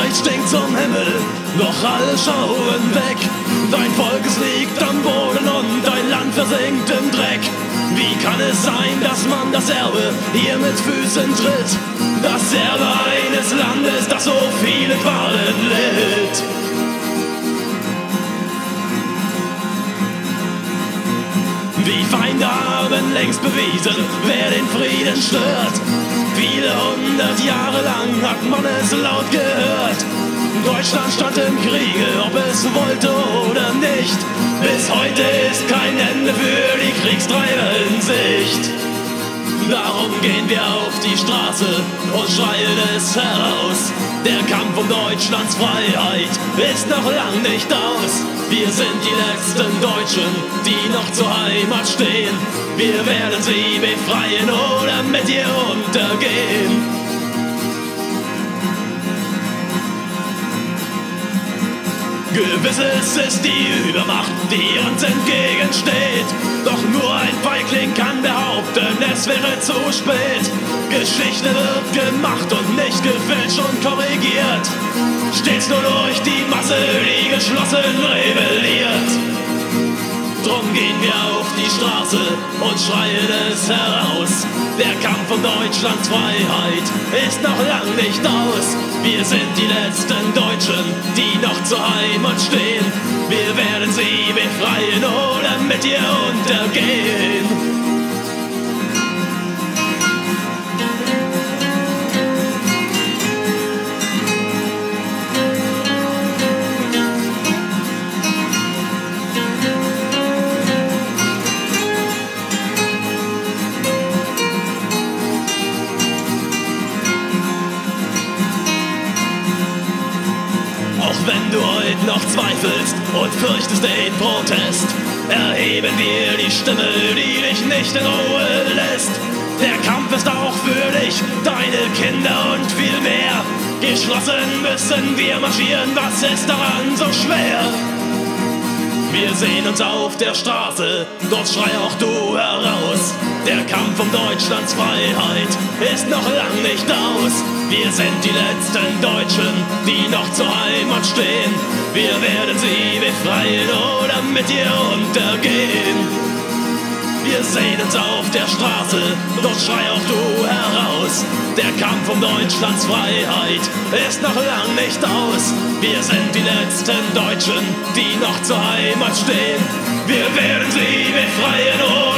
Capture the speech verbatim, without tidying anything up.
Streit stinkt zum Himmel, doch alle schauen weg. Dein Volk, es liegt am Boden und dein Land versinkt im Dreck. Wie kann es sein, dass man das Erbe hier mit Füßen tritt? Das Erbe eines Landes, das so viele Qualen litt. Die Feinde haben längst bewiesen, wer den Frieden stört. Viele hundert Jahre lang hat man es laut gehört. Deutschland stand im Kriege, ob es wollte oder nicht. Bis heute ist kein Ende für die Kriegstreiber in Sicht. Darum gehen wir auf die Straße und schreien es heraus. Der Kampf um Deutschlands Freiheit ist noch lang nicht aus. Wir sind die letzten Deutschen, die noch zur Heimat stehen. Wir werden sie befreien oder mit ihr untergehen. Gewiss es ist die Übermacht, die uns entgegensteht. Doch nur ein Feigling kann behaupten, es wäre zu spät. Geschichte wird gemacht und nicht gefälscht und korrigiert. Stets nur durch die Masse, die geschlossen rebelliert. Drum gehen wir auf die Straße und schreien es heraus. Der Kampf um Deutschlands Freiheit ist noch lang nicht aus. Wir sind die letzten Deutschen, die noch zur Heimat stehen. Wir werden sie befreien oder mit ihr untergehen. Auch wenn du heute noch zweifelst und fürchtest den Protest, erheben wir die Stimme, die dich nicht in Ruhe lässt. Der Kampf ist auch für dich, deine Kinder und viel mehr. Geschlossen müssen wir marschieren, was ist daran so schwer? Wir sehen uns auf der Straße, dort schrei auch du heraus. Der Kampf um Deutschlands Freiheit ist noch lang nicht aus. Wir sind die letzten Deutschen, die noch zur Heimat stehen. Wir werden sie befreien oder mit ihr untergehen. Wir sehen uns auf der Straße, dort schrei auch du heraus. Der Kampf um Deutschlands Freiheit ist noch lang nicht aus. Wir sind die letzten Deutschen, die noch zur Heimat stehen. Wir werden sie befreien